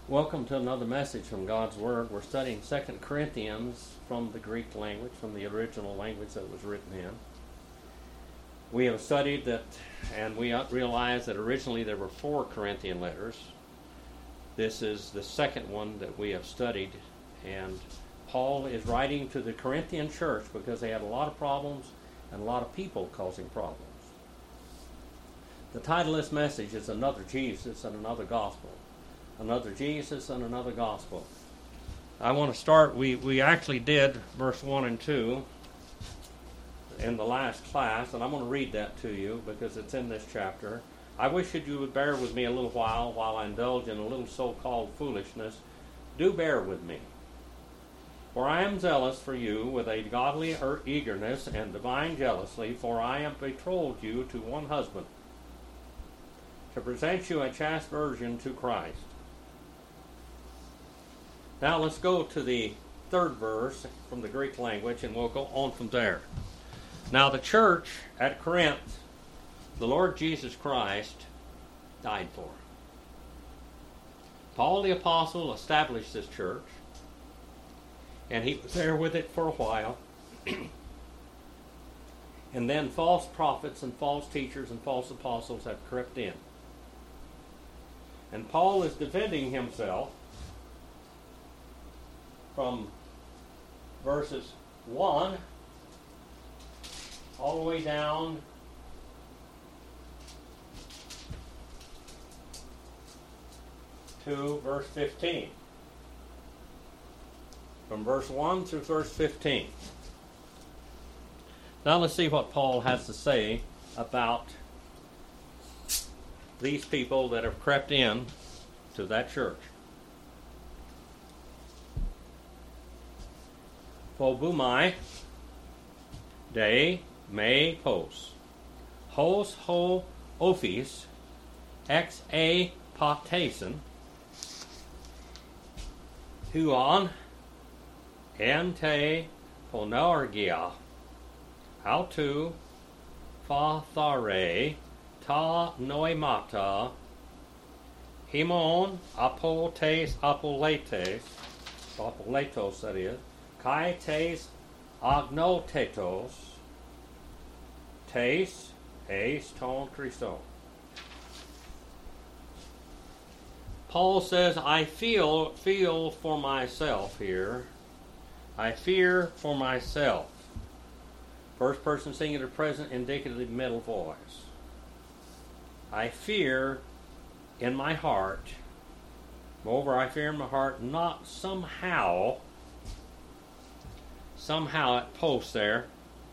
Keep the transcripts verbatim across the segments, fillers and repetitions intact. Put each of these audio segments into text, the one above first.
Welcome to another message from God's Word. We're studying Second Corinthians from the Greek language, from the original language that it was written in. We have studied that, and we realize that originally there were four Corinthian letters. This is the second one that we have studied, and Paul is writing to the Corinthian church because they had a lot of problems and a lot of people causing problems. The title of this message is Another Jesus and Another Gospel. Another Jesus and another gospel. I want to start, we, we actually did verse one and two in the last class, and I'm going to read that to you because it's in this chapter. I wish that you would bear with me a little while while I indulge in a little so-called foolishness. Do bear with me. For I am zealous for you with a godly eagerness and divine jealousy, for I am betrothed you to one husband, to present you a chaste virgin to Christ. Now let's go to the third verse from the Greek language, and we'll go on from there. Now the church at Corinth, the Lord Jesus Christ died for. Paul the Apostle established this church, and he was there with it for a while. And then false prophets and false teachers and false apostles have crept in. And Paul is defending himself from verses one all the way down to verse fifteen. From verse one through verse fifteen. Now let's see what Paul has to say about these people that have crept in to that church. Phobumai, de me pos, hos ho ophis, ex a patesin, huon, ente ponorgia, autu, fa thare, ta noemata, himon apotes apoletes, apoletos that is, kai tes agnotetos, tes eis ton Christo. Paul says, I feel feel for myself here. I fear for myself. First person singular present indicative middle voice. I fear in my heart. Moreover, I fear in my heart not somehow Somehow it posts there,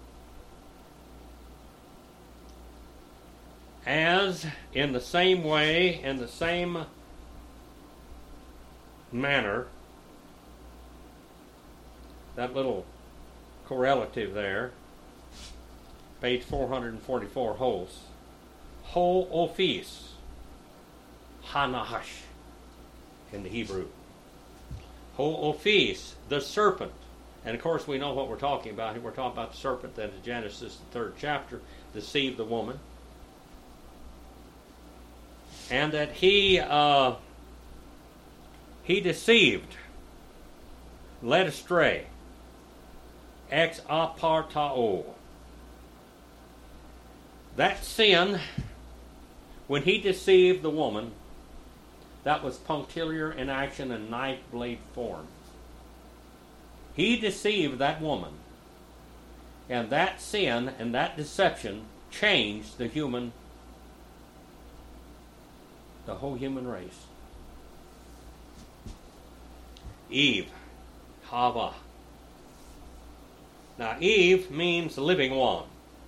as in the same way, in the same manner, that little correlative there, page four forty-four, hos, ho ophis, hanash, in the Hebrew. Ho ophis, the serpent. And of course we know what we're talking about here. We're talking about the serpent that in Genesis, the third chapter, deceived the woman. And that he uh, he deceived, led astray, ex apartao. That sin, when he deceived the woman, that was punctiliar in action and knife blade form. He deceived that woman, and that sin and that deception changed the human, the whole human race. Eve, Hava. Now Eve means living one.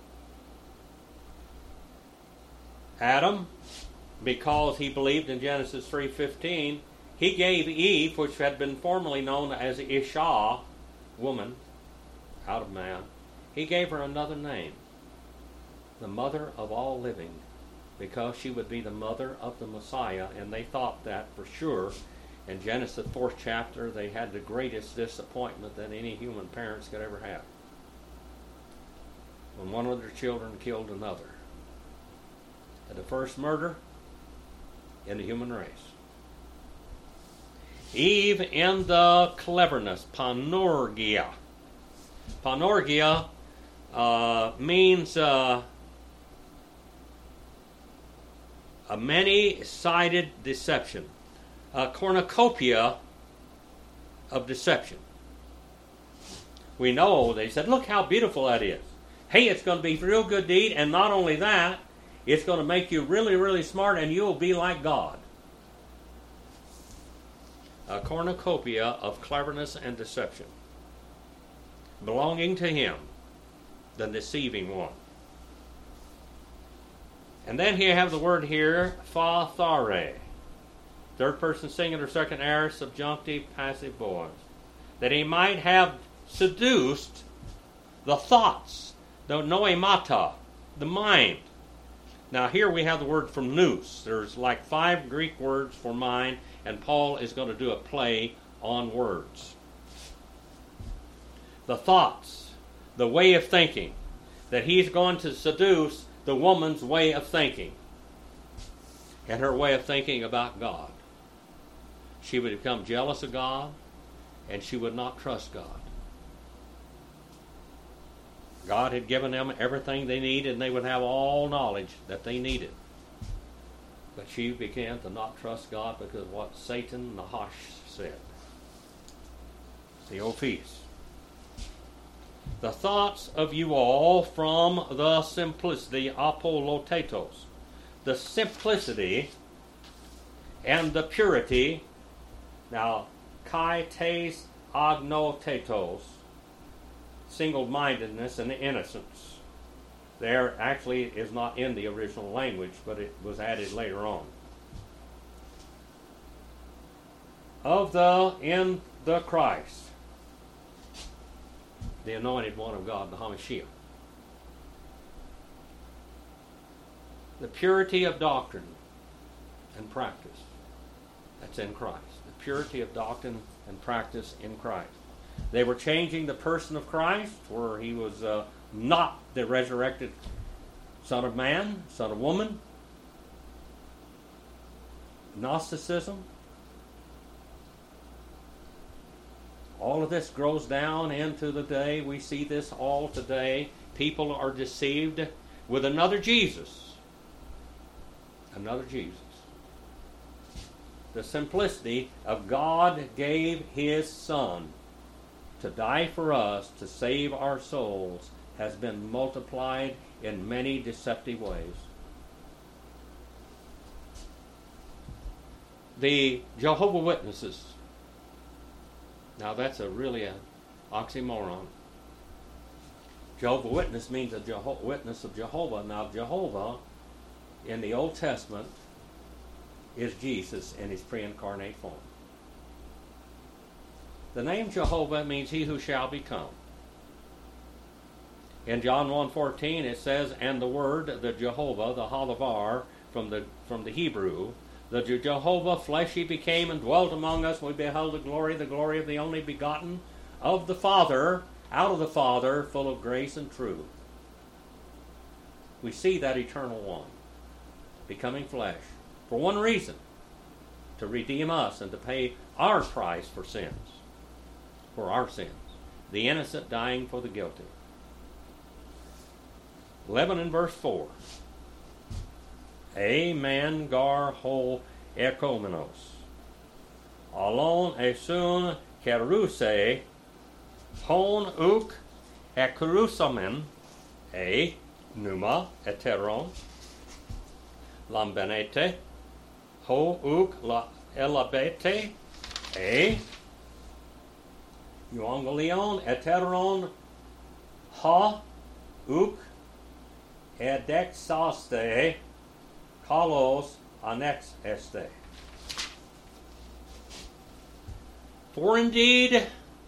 Adam, because he believed in Genesis three fifteen, he gave Eve, which had been formerly known as Isha, woman, out of man, he gave her another name, the mother of all living, because she would be the mother of the Messiah, and they thought that for sure. In Genesis fourth chapter, they had the greatest disappointment that any human parents could ever have, when one of their children killed another. And the first murder in the human race. Eve in the cleverness, panorgia. Panorgia uh, means uh, a many-sided deception, a cornucopia of deception. We know, they said, look how beautiful that is. Hey, it's going to be a real good deed, and not only that, it's going to make you really, really smart, and you'll be like God. A cornucopia of cleverness and deception, belonging to him, the deceiving one. And then you have the word here, fathare. Third person singular, second aorist, subjunctive, passive voice. That he might have seduced the thoughts, the noemata, the mind. Now here we have the word from nous. There's like five Greek words for mind, and Paul is going to do a play on words. The thoughts, the way of thinking, that he's going to seduce the woman's way of thinking, and her way of thinking about God. She would become jealous of God, and she would not trust God. God had given them everything they needed, and they would have all knowledge that they needed. But she began to not trust God because of what Satan Nahash said. Theophis. The thoughts of you all from the simplicity, apolotetos, the simplicity and the purity. Now, kai tes agnotetos, single-mindedness and innocence. There actually is not in the original language, but it was added later on. Of the, in the Christ, the anointed one of God, the Hamashiach. The purity of doctrine and practice, that's in Christ. The purity of doctrine and practice in Christ. They were changing the person of Christ, where he was uh, not the resurrected Son of Man, Son of Woman. Gnosticism. All of this grows down into the day. We see this all today. People are deceived with another Jesus. Another Jesus. The simplicity of God gave his Son to die for us, to save our souls, has been multiplied in many deceptive ways. The Jehovah Witnesses. Now that's a really an oxymoron. Jehovah Witness means a Jeho- witness of Jehovah. Now Jehovah in the Old Testament is Jesus in his pre-incarnate form. The name Jehovah means he who shall become. In John one fourteen it says, and the word, the Jehovah, the Halavar, from the from the Hebrew, the Jehovah fleshy became and dwelt among us. We beheld the glory, the glory of the only begotten of the Father, out of the Father, full of grace and truth. We see that eternal one becoming flesh for one reason, to redeem us and to pay our price for sins. For our sins. The innocent dying for the guilty. eleven and verse four. Amen gar ho ekomenos. Alon esun keruse hon uk ekrusamen e numa eteron lambenete ho uk la elabete e Euangelion eteron ha uk edexaste kalos annex este. For indeed,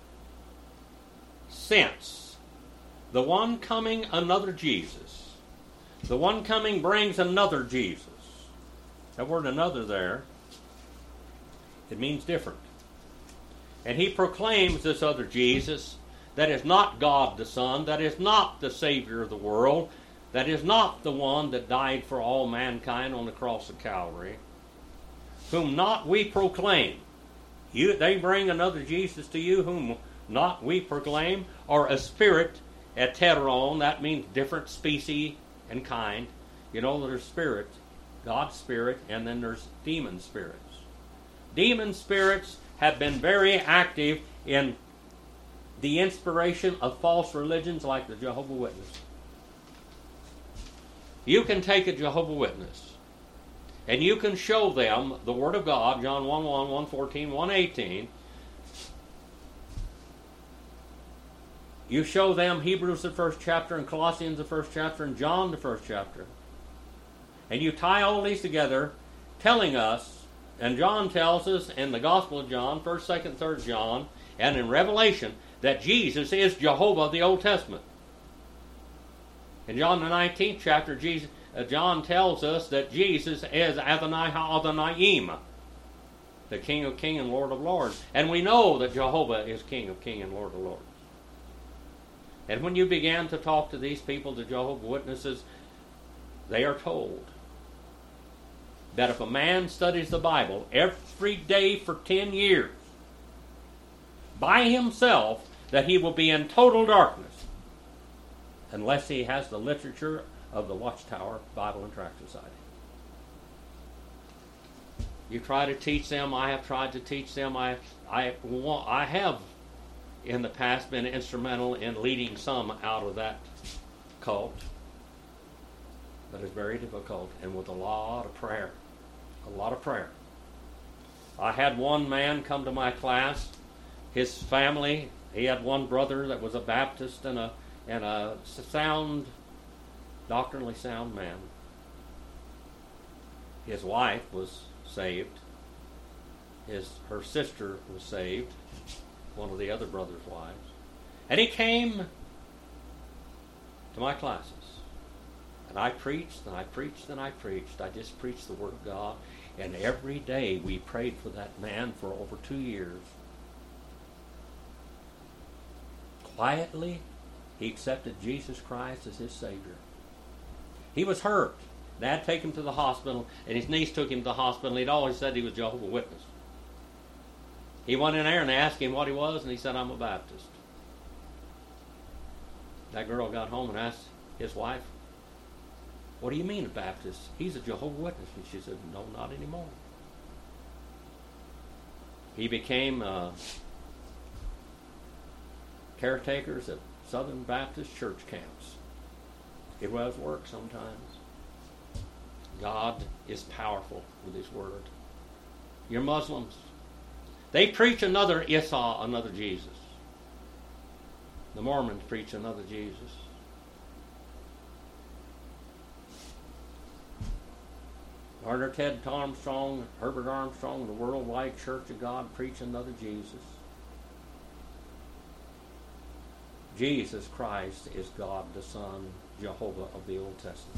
since the one coming another Jesus, the one coming brings another Jesus. That word another there, it means different. And he proclaims this other Jesus that is not God the Son, that is not the Savior of the world, that is not the one that died for all mankind on the cross of Calvary, whom not we proclaim. You, they bring another Jesus to you whom not we proclaim, or a spirit, heteron, that means different species and kind. You know, there's spirit, God's spirit, and then there's demon spirits. Demon spirits have been very active in the inspiration of false religions like the Jehovah's Witness. You can take a Jehovah's Witness and you can show them the Word of God, John one one, one fourteen, one eighteen. You show them Hebrews the first chapter and Colossians the first chapter and John the first chapter. And you tie all these together, telling us, and John tells us in the Gospel of John, first, second, third John, and in Revelation, that Jesus is Jehovah of the Old Testament. In John the nineteenth chapter, Jesus, uh, John tells us that Jesus is Adonai HaAdonayim, the King of Kings and Lord of Lords. And we know that Jehovah is King of Kings and Lord of Lords. And when you began to talk to these people, the Jehovah's Witnesses, they are told that if a man studies the Bible every day for ten years by himself, that he will be in total darkness unless he has the literature of the Watchtower Bible and Tract Society. You try to teach them. I have tried to teach them. I, I, want, I have in the past been instrumental in leading some out of that cult. But it's very difficult, and with a lot of prayer. A lot of prayer. I had one man come to my class. His family, he had one brother that was a Baptist and a and a sound, doctrinally sound man. His wife was saved. His her sister was saved, one of the other brother's wives. And he came to my classes. And I preached, and I preached, and I preached. I just preached the Word of God. And every day we prayed for that man for over two years. Quietly, he accepted Jesus Christ as his Savior. He was hurt. Dad took him to the hospital, and his niece took him to the hospital. He'd always said he was Jehovah's Witness. He went in there and asked him what he was, and he said, "I'm a Baptist." That girl got home and asked his wife, "What do you mean a Baptist? He's a Jehovah's Witness." And she said, "No, not anymore." He became uh, caretakers at Southern Baptist church camps. It was work sometimes. God is powerful with His Word. You're Muslims. They preach another Isa, another Jesus. The Mormons preach another Jesus. Gardner Ted Armstrong, Herbert Armstrong, the Worldwide Church of God preach another Jesus. Jesus Christ is God the Son, Jehovah of the Old Testament.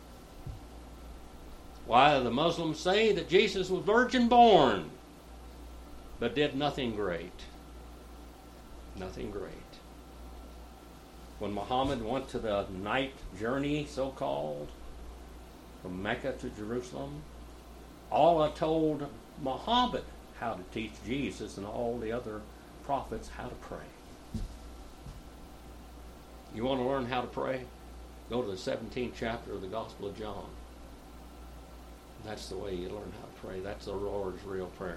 Why, the Muslims say that Jesus was virgin born, but did nothing great. Nothing great. When Muhammad went to the night journey, so-called, from Mecca to Jerusalem, Allah told Muhammad how to teach Jesus and all the other prophets how to pray. You want to learn how to pray? Go to the seventeenth chapter of the Gospel of John. That's the way you learn how to pray. That's the Lord's real prayer.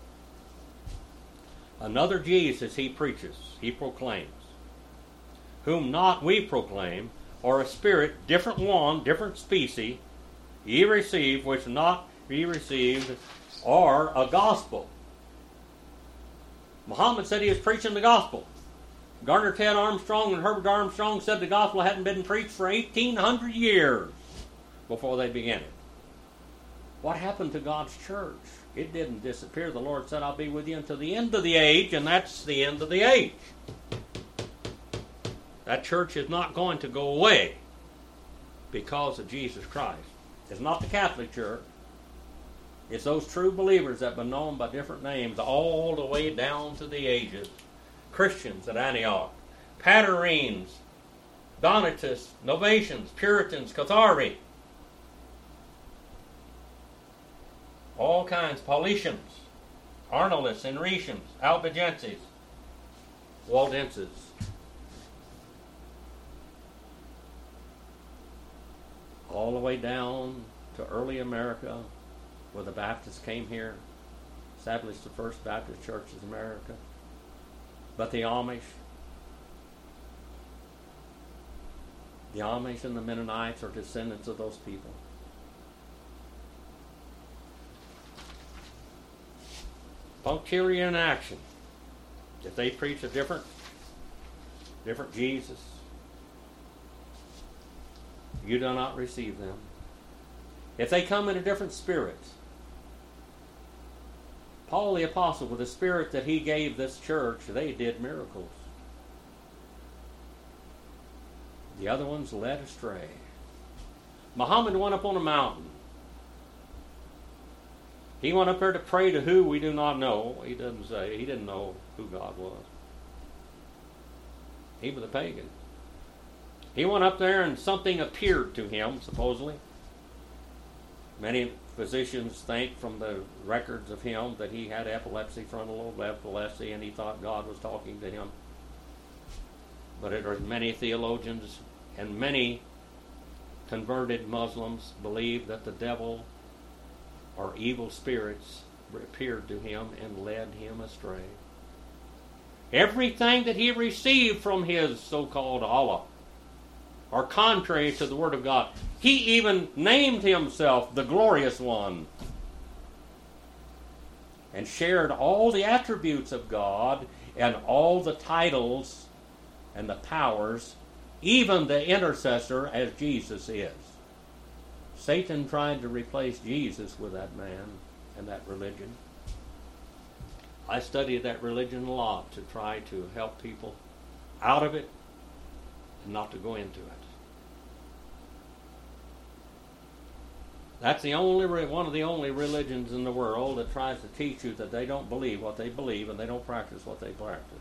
Another Jesus he preaches, he proclaims, whom not we proclaim, or a spirit, different one, different species, ye receive, which not ye received, or a gospel. Muhammad said he was preaching the gospel. Gardner Ted Armstrong and Herbert Armstrong said the gospel hadn't been preached for eighteen hundred years before they began it. What happened to God's church? It didn't disappear. The Lord said, "I'll be with you until the end of the age," and that's the end of the age. That church is not going to go away because of Jesus Christ. It's not the Catholic Church. It's those true believers that have been known by different names all the way down to the ages. Christians at Antioch, Patarines, Donatists, Novatians, Puritans, Cathari, all kinds, Paulicians. Arnoldus, Enretiums, Albigenses, Waldenses. All the way down to early America, where the Baptists came here, established the first Baptist churches in America. But the Amish, the Amish and the Mennonites are descendants of those people. Punctiliar in action. If they preach a different, different Jesus, you do not receive them. If they come in a different spirit, Paul the Apostle, with the spirit that he gave this church, they did miracles. The other ones led astray. Muhammad went up on a mountain. He went up there to pray to who we do not know. He doesn't say. He didn't know who God was. He was a pagan. He went up there and something appeared to him, supposedly. Many physicians think from the records of him that he had epilepsy, frontal lobe epilepsy, and he thought God was talking to him. But it are many theologians and many converted Muslims believe that the devil or evil spirits appeared to him and led him astray. Everything that he received from his so-called Allah are contrary to the Word of God. He even named himself the Glorious One and shared all the attributes of God and all the titles and the powers, even the intercessor, as Jesus is. Satan tried to replace Jesus with that man and that religion. I studied that religion a lot to try to help people out of it and not to go into it. That's the only one of the only religions in the world that tries to teach you that they don't believe what they believe and they don't practice what they practice.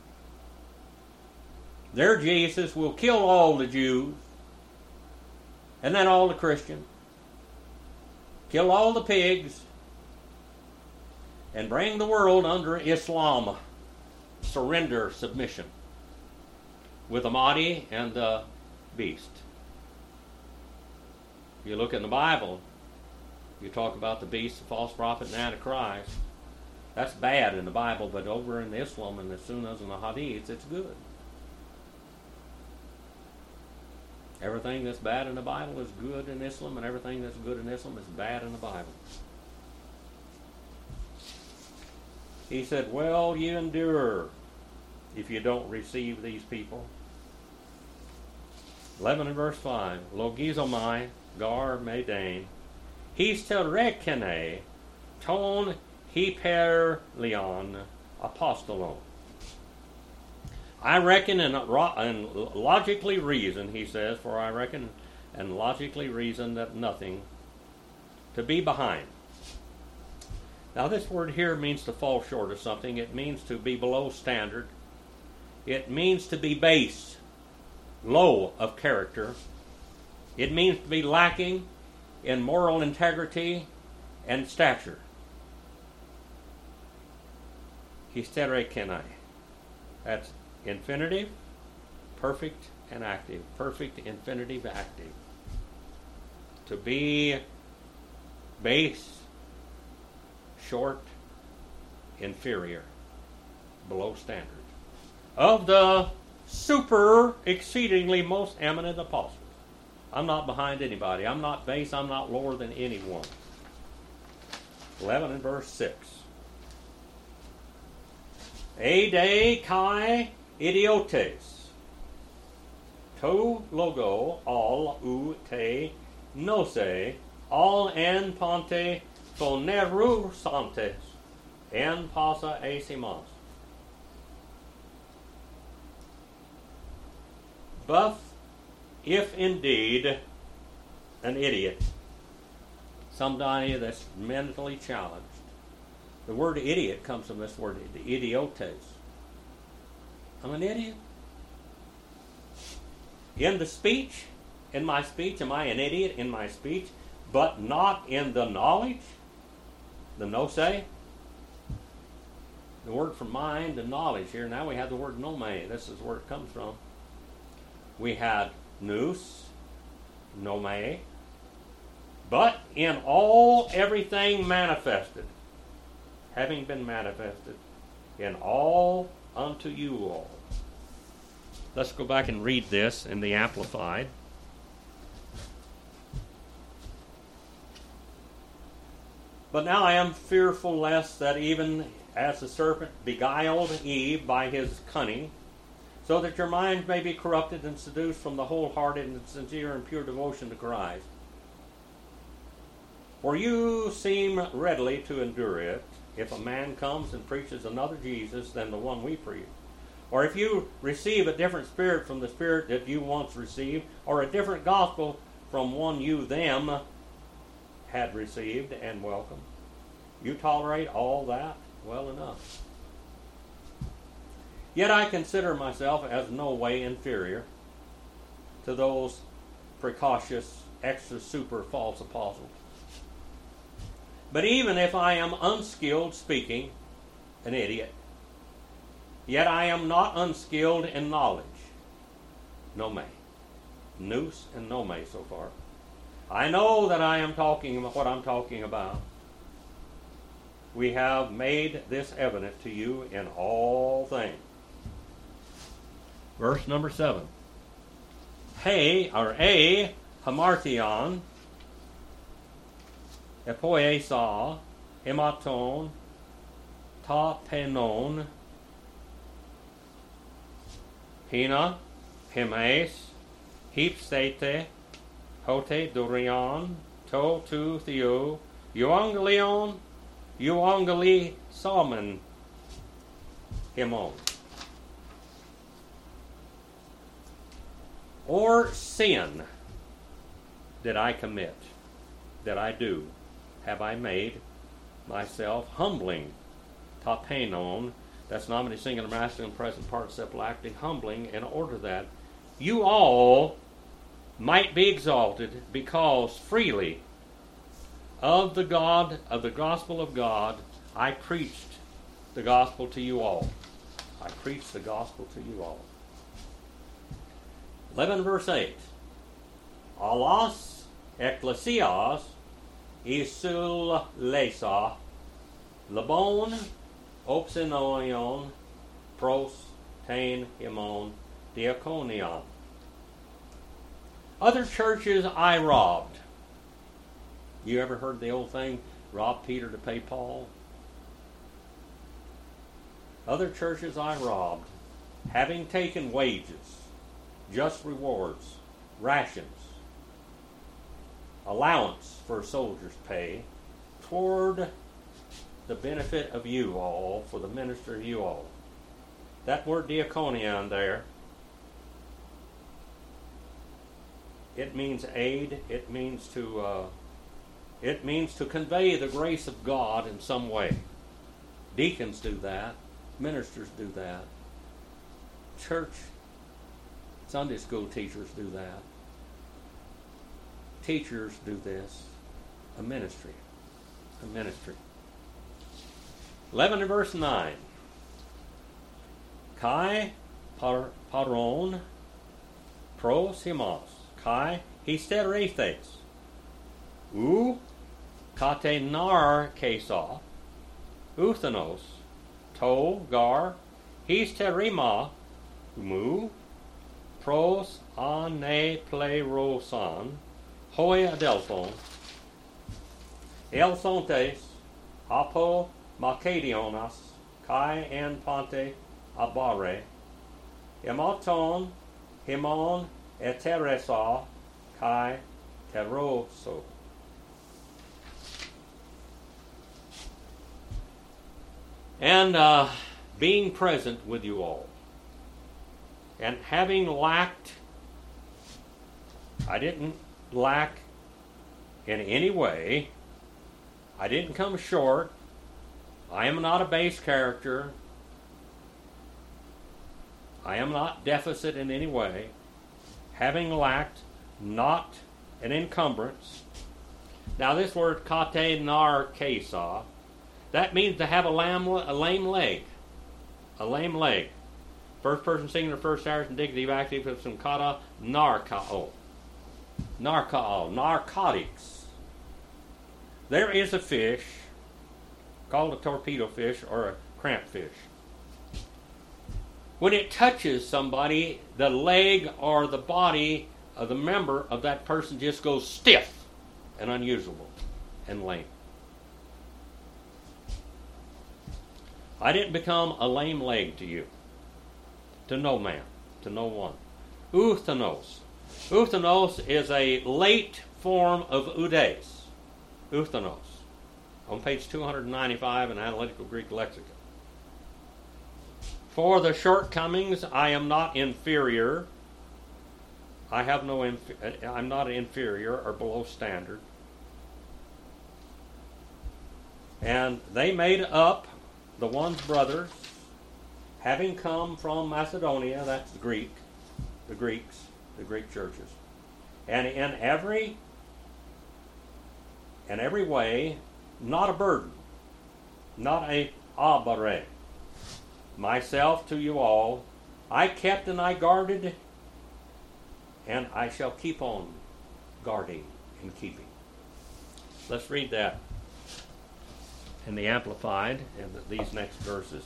Their Jesus will kill all the Jews and then all the Christians, kill all the pigs, and bring the world under Islam, surrender, submission, with the Mahdi and the beast. You look in the Bible, you talk about the beast, the false prophet, and Antichrist. That's bad in the Bible, but over in Islam and the Sunnas and the Hadiths, it's good. Everything that's bad in the Bible is good in Islam, and everything that's good in Islam is bad in the Bible. He said, well, you endure if you don't receive these people. eleven and verse five. Logizomai, gar medain, his terekene, ton hyperleon apostolon. I reckon and, and logically reason, he says, for I reckon and logically reason that nothing to be behind. Now this word here means to fall short of something. It means to be below standard. It means to be base, low of character. It means to be lacking in moral integrity and stature. Hysterekenai. That's infinitive, perfect, and active. Perfect, infinitive, active. To be base, short, inferior, below standard. Of the super, exceedingly most eminent apostles. I'm not behind anybody. I'm not base. I'm not lower than anyone. eleven and verse six. Ede kai idiotes. To logo all u te nose all en ponte foneru santes en pasa esimas. But if indeed an idiot, somebody that's mentally challenged, the word idiot comes from this word idiotes. I'm an idiot. In the speech, in my speech, am I an idiot in my speech, but not in the knowledge, the no say? the word for mind and knowledge here. Now we have the word nome. This is where it comes from. We had nous, nome, but in all everything manifested, having been manifested, in all unto you all. Let's go back and read this in the Amplified. But now I am fearful lest that even as the serpent beguiled Eve by his cunning, so that your minds may be corrupted and seduced from the wholehearted and sincere and pure devotion to Christ. For you seem readily to endure it, if a man comes and preaches another Jesus than the one we preach. Or if you receive a different spirit from the spirit that you once received, or a different gospel from one you them had received and welcomed. You tolerate all that well enough. Yet I consider myself as no way inferior to those precautious, extra super false apostles. But even if I am unskilled speaking, an idiot, yet I am not unskilled in knowledge. Nome. Nous and nome so far. I know that I am talking about what I'm talking about. We have made this evident to you in all things. Verse number seven. He, or a, hamartion, epoesa, hematon, ta penon, hina, himes, hipstete, hote dorion, to tu theo, euangelion, euangeli salmon, himon. Or sin did I commit, that I do, have I made myself humbling, tapenon, that's nominative singular masculine present participle acting, humbling, in order that you all might be exalted, because freely of the God, of the gospel of God, I preached the gospel to you all. I preached the gospel to you all. eleven verse eight. Alas ecclesias isul lesa labon opsinoion pros tain himon diakonion. Other churches I robbed. You ever heard the old thing, rob Peter to pay Paul? Other churches I robbed, having taken wages, just rewards, rations, allowance for soldiers' pay, toward the benefit of you all, for the minister of you all. That word diakonion there, it means aid, it means to uh, it means to convey the grace of God in some way. Deacons do that, ministers do that, church Sunday school teachers do that. Teachers do this. A ministry. A ministry. eleven and verse nine. Kai par, paron pros himos. Kai hysterethes. U katenar kesa. Uthanos. To gar hysterima. Mu. Pros ane pleirosan. Hoi adelphon. Elthontes. Apo Macedionas. Kai en ponte abare. Hematon. Himon eteresa. Kai teroso. And uh, being present with you all, and having lacked, I didn't lack in any way, I didn't come short, I am not a base character, I am not deficit in any way, having lacked, not an encumbrance. Now this word kate nar kesa, that means to have a lame, a lame leg. A lame leg. First person singular, first aorist, indicative, active, with some kata, narkao. Narkao, narcotics. There is a fish called a torpedo fish or a cramp fish. When it touches somebody, the leg or the body of the member of that person just goes stiff and unusable and lame. I didn't become a lame leg to you. To no man, to no one. Uthenos. Uthenos is a late form of oudes. Uthenos. On page two ninety-five in Analytical Greek Lexicon. For the shortcomings, I am not inferior. I have no. Inf- I'm not inferior or below standard. And they made up the one's brothers, having come from Macedonia. That's the Greek, the Greeks, the Greek churches, and in every, in every way, not a burden, not a abare. Myself to you all, I kept and I guarded, and I shall keep on guarding and keeping. Let's read that in the Amplified and these next verses.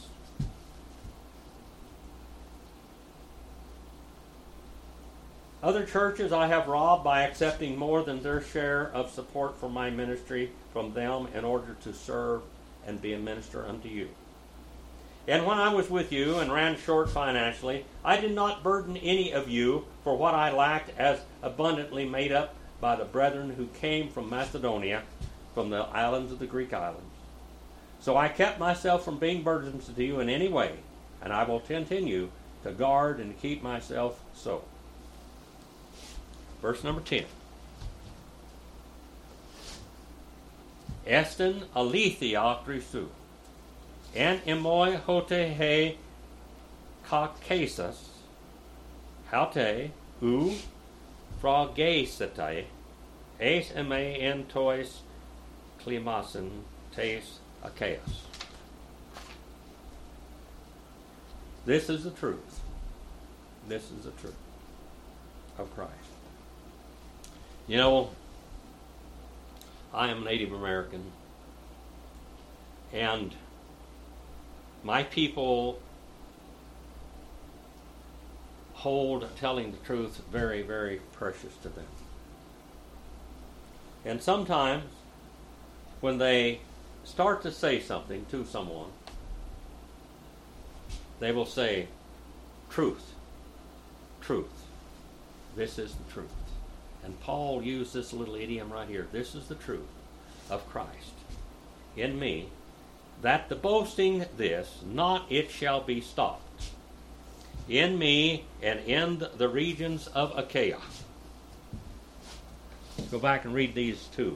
Other churches I have robbed by accepting more than their share of support for my ministry from them in order to serve and be a minister unto you. And when I was with you and ran short financially, I did not burden any of you for what I lacked, as abundantly made up by the brethren who came from Macedonia, from the islands of the Greek islands. So I kept myself from being burdensome to you in any way, and I will continue to guard and keep myself so. Verse number ten. Estin alethia Christou, en emoi hote he kakesas, haute u phragesete, es eme en tois klimasin tes achaeus. This is the truth. This is the truth of Christ. You know, I am Native American, and my people hold telling the truth very, very precious to them. And sometimes when they start to say something to someone, they will say, truth, truth, this is the truth. And Paul used this little idiom right here. This is the truth of Christ in me, that the boasting this, not it shall be stopped, in me and in the regions of Achaia. Let's go back and read these two.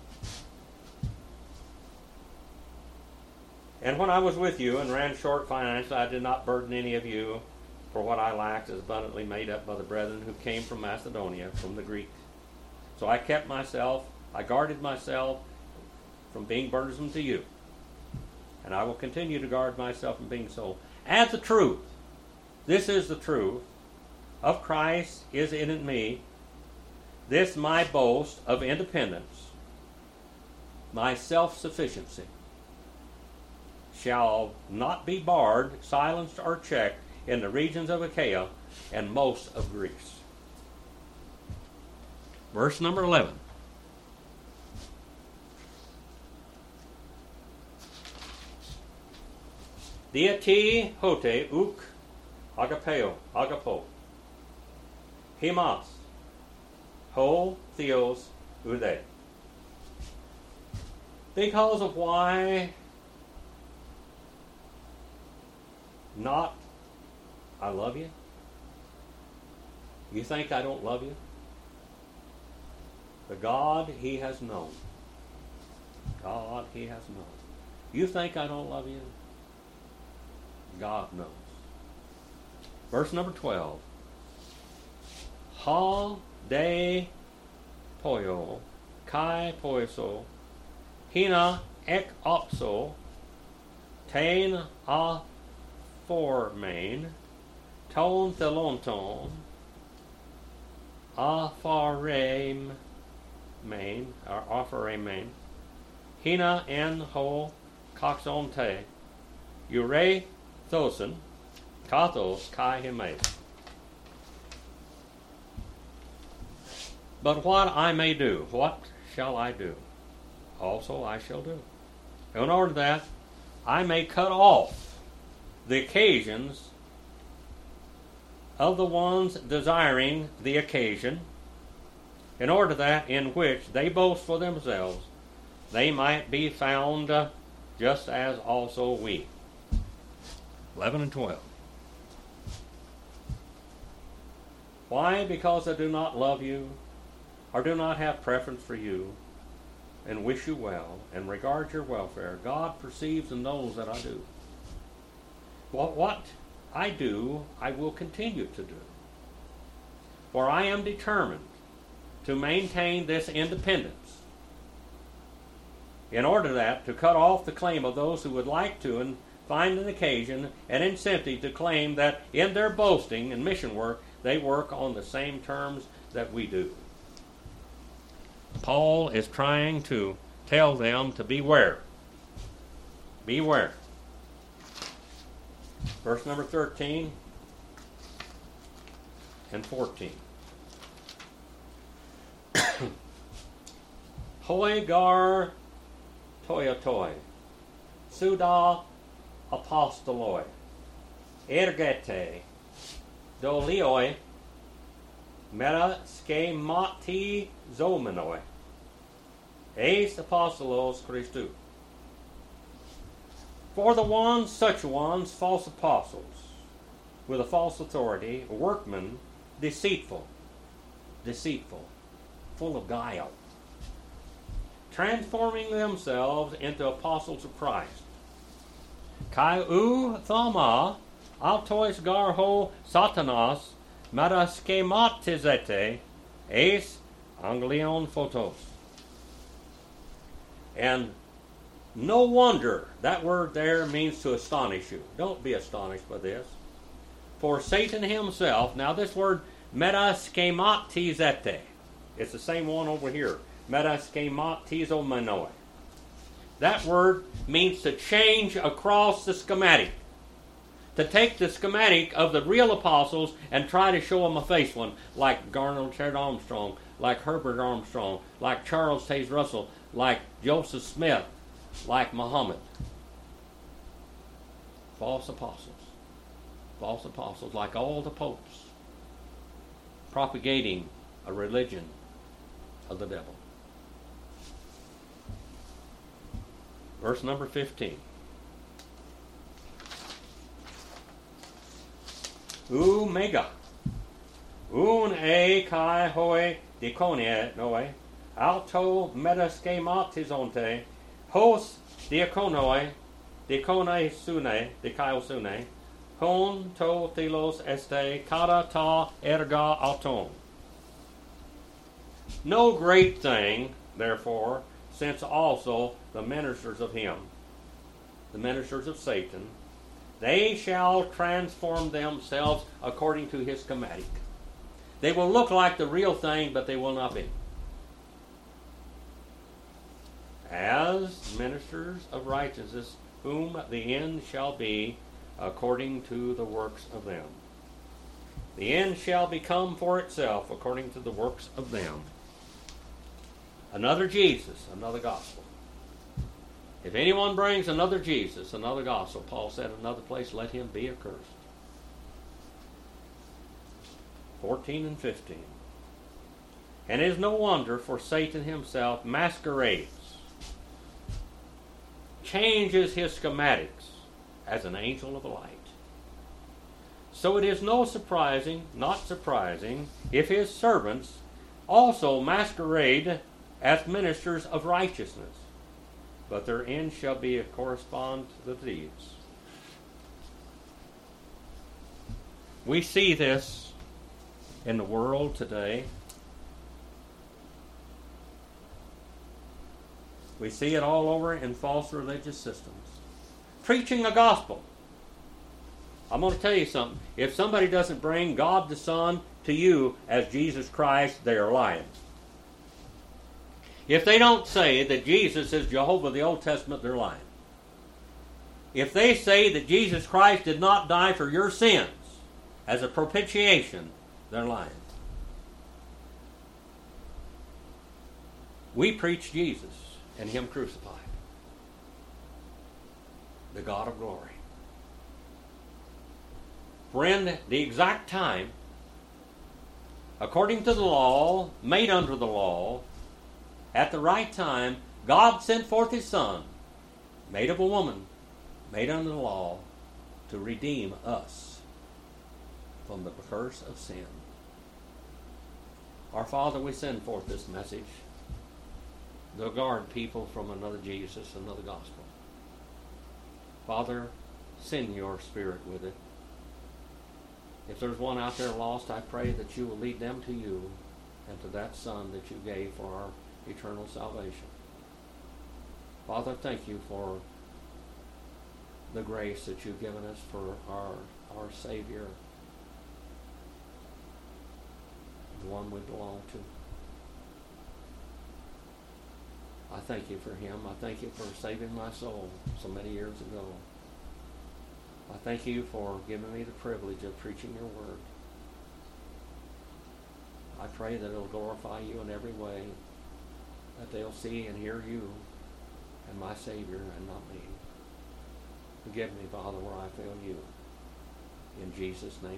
And when I was with you and ran short financially, I did not burden any of you, for what I lacked is abundantly made up by the brethren who came from Macedonia, from the Greek. So I kept myself, I guarded myself from being burdensome to you. And I will continue to guard myself from being so. As the truth, this is the truth of Christ is in me, this my boast of independence, my self-sufficiency, shall not be barred, silenced, or checked in the regions of Achaia and most of Greece. Verse number eleven. Diati hote uk agapeo, agapo. Himas. Ho theos ude. Because of why not I love you? You think I don't love you? The God he has known. God he has known. You think I don't love you? God knows. Verse number twelve. Ha de poio kai poiso hina ek opso tain a aformain, ton thelonton, afarem main, or afaremain, hina en ho coxonte, ure thosin, kathos kai hime. But what I may do, what shall I do? Also I shall do. In order that I may cut off the occasions of the ones desiring the occasion, in order that in which they boast for themselves, they might be found uh, just as also we. eleven and twelve. Why? Because I do not love you, or do not have preference for you, and wish you well, and regard your welfare. God perceives and knows that I do. Well, what I do, I will continue to do. For I am determined to maintain this independence, in order that to cut off the claim of those who would like to and find an occasion and incentive to claim that in their boasting and mission work they work on the same terms that we do. Paul is trying to tell them to beware. Beware. Verse number thirteen and fourteen. Hoi gar toiotoi, suda apostoloi, ergete, dolioi, meta schemati zomenoi, eis apostolos Christu. For the ones, such ones, false apostles, with a false authority, workmen, deceitful, deceitful, full of guile, transforming themselves into apostles of Christ. Kai u thama autois garho satanas metaschematizete eis anglion photos. And no wonder, that word there means to astonish you. Don't be astonished by this. For Satan himself, now this word metaschematizete, it's the same one over here. Metaschematizomenoi. That word means to change across the schematic. To take the schematic of the real apostles and try to show them a face one, like Garnet Chad Armstrong, like Herbert Armstrong, like Charles Taze Russell, like Joseph Smith, like Muhammad. False apostles. False apostles, like all the popes, propagating a religion of the devil. Verse number fifteen. U mega. Un e kai hoi diconia noe. Alto metaschematizonte. Hos diaconoi. Diconei sune. Dicaio sune. Hon to thelos este. Kata ta erga auton. No great thing, therefore, since also the ministers of him, the ministers of Satan, they shall transform themselves according to his schematic. They will look like the real thing, but they will not be. As ministers of righteousness, whom the end shall be according to the works of them. The end shall become for itself according to the works of them. Another Jesus, another gospel. If anyone brings another Jesus, another gospel, Paul said in another place, let him be accursed. fourteen and fifteen. And it is no wonder, for Satan himself masquerades, changes his schematics as an angel of light. So it is no surprising, not surprising, if his servants also masquerade as ministers of righteousness, but their end shall be a correspond to the deeds. We see this in the world today. We see it all over in false religious systems. Preaching a gospel. I'm going to tell you something. If somebody doesn't bring God the Son to you as Jesus Christ, they are lying. If they don't say that Jesus is Jehovah of the Old Testament, they're lying. If they say that Jesus Christ did not die for your sins as a propitiation, they're lying. We preach Jesus and Him crucified, the God of glory. For in the exact time, according to the law, made under the law, at the right time, God sent forth His Son, made of a woman, made under the law, to redeem us from the curse of sin. Our Father, we send forth this message to guard people from another Jesus, another gospel. Father, send your Spirit with it. If there's one out there lost, I pray that you will lead them to you and to that Son that you gave for our eternal salvation. Father, thank you for the grace that you've given us for our, our Savior, the one we belong to. I thank you for Him. I thank you for saving my soul so many years ago. I thank you for giving me the privilege of preaching your word. I pray that it'll glorify you in every way, that they'll see and hear you and my Savior and not me. Forgive me, Father, where I fail you. In Jesus' name